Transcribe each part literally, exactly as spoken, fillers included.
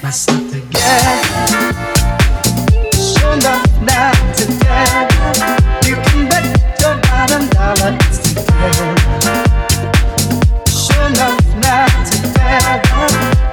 myself together. Sure enough now together. You can bet your bottom dollar it's together. Sure enough now together.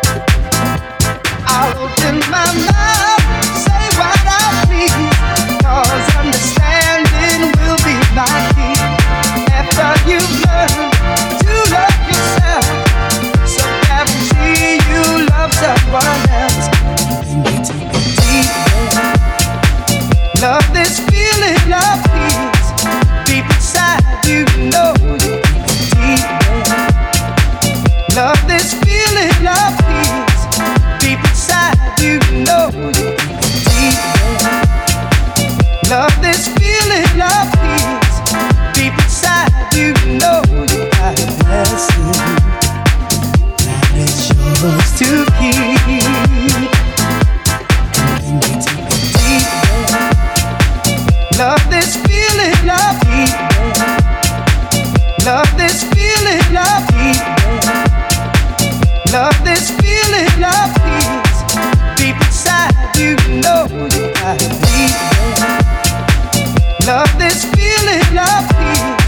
I'll open my mouth, say what I please, 'cause understanding will be my key. After you've learned to love yourself, so guarantee you love someone else. Then you take a deep breath. Love this feeling of peace deep inside you, know you take a deep breath. Love this feeling of peace deep inside you, know you take a deep breath. Love this feeling of peace deep inside you, know you got a blessing that is yours to keep. And then you take a deep breath. Love this feeling of deep breath. Love this feeling of deep breath. Love this feeling of peace deep inside you, know you got a deep breath. Love this feeling of peace